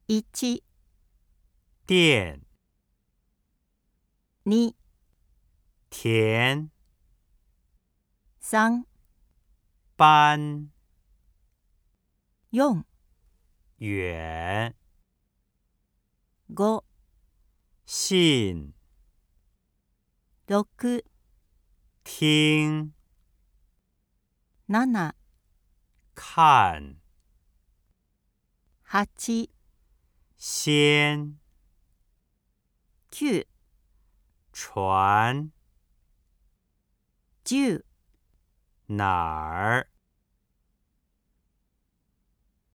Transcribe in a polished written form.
1、 电、 2、 田、 3、 班、 4、 远、 5、 信、 6、 听、 7、 看、 8、 先、 9、 传、 10 哪儿